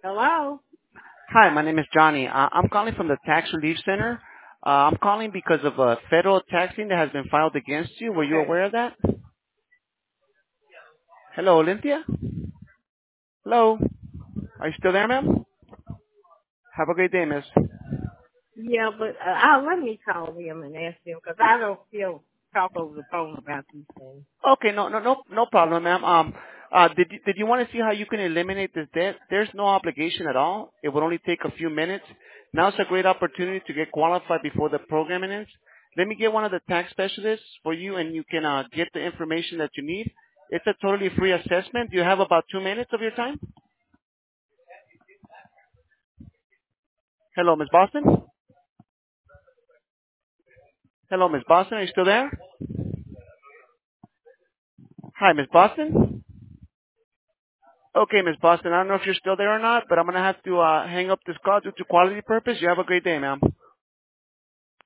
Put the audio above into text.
Hello? Hi, my name is Johnny. I'm calling from the Tax Relief Center. I'm calling because of a federal tax lien that has been filed against you. Were you Okay. aware of that? Hello, Olympia? Hello? Are you still there, ma'am? Have a great day, miss. Yeah, but let me call him and ask him because I don't feel talk over the phone about these things. Okay, no problem, ma'am. Did you want to see how you can eliminate this debt? There's no obligation at all. It would only take a few minutes. Now's a great opportunity to get qualified before the program ends. Let me get one of the tax specialists for you, and you can get the information that you need. It's a totally free assessment. Do you have about 2 minutes of your time? Hello, Miss Boston. Hello, Miss Boston. Are you still there? Hi, Miss Boston. Okay, Miss Boston. I don't know if you're still there or not, but I'm gonna have to hang up this call due to quality purpose. You have a great day, ma'am.